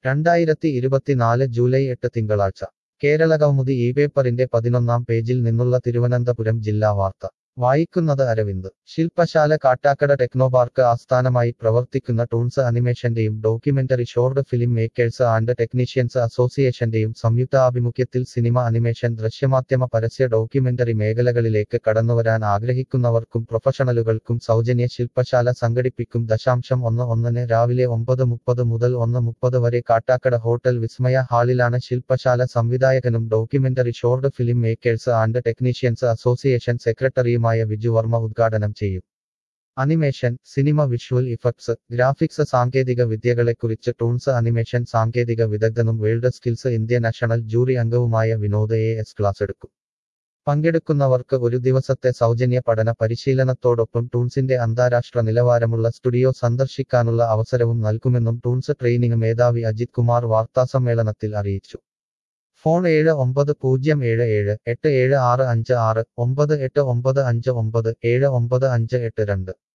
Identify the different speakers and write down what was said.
Speaker 1: 2024 July 8 തിങ്കളാഴ്ച കേരളകൗമുദി ഈ പേപ്പറിന്റെ 11-ാം പേജിൽ നിന്നുള്ള തിരുവനന്തപുരം ജില്ലാ വാർത്ത വായിക്കുന്നത് അരവിന്ദ്. ശില്പശാല കാട്ടാക്കട ടെക്നോപാർക്ക് ആസ്ഥാനമായി പ്രവർത്തിക്കുന്ന ടൂൺസ് അനിമേഷന്റെയും documentary short film makers and technicians അസോസിയേഷന്റെയും സംയുക്താഭിമുഖ്യത്തിൽ സിനിമ, അനിമേഷൻ, ദൃശ്യമാധ്യമ, പരസ്യ, ഡോക്യുമെന്ററി മേഖലകളിലേക്ക് കടന്നുവരാൻ ആഗ്രഹിക്കുന്നവർക്കും പ്രൊഫഷണലുകൾക്കും സൗജന്യ ശില്പശാല സംഘടിപ്പിക്കും. 1-ന് രാവിലെ 9:30 മുതൽ 1:30 വരെ കാട്ടാക്കട ഹോട്ടൽ വിസ്മയ ഹാളിലാണ് ശില്പശാല. സംവിധായകനും documentary short film makers and technicians association സെക്രട്ടറിയും വിജു വർമ്മ ഉദ്ഘാടനം ചെയ്യും. Animation, cinema, visual effects, graphics, സാങ്കേതിക വിദ്യകളെക്കുറിച്ച് ടൂൺസ് അനിമേഷൻ സാങ്കേതിക വിദഗ്ധനും world skills India national jury അംഗവുമായ വിനോദ് എസ് ക്ലാസ് എടുക്കും. പങ്കെടുക്കുന്നവർക്ക് ഒരു ദിവസത്തെ സൗജന്യ പഠന പരിശീലനത്തോടൊപ്പം ടൂൺസിന്റെ അന്താരാഷ്ട്ര നിലവാരമുള്ള സ്റ്റുഡിയോ സന്ദർശിക്കാനുള്ള അവസരവും നൽകുമെന്നും ടൂൺസ് ട്രെയിനിംഗ് മേധാവി അജിത് കുമാർ വാർത്താസമ്മേളനത്തിൽ അറിയിച്ചു. ഫോൺ 7907787656 9895979582.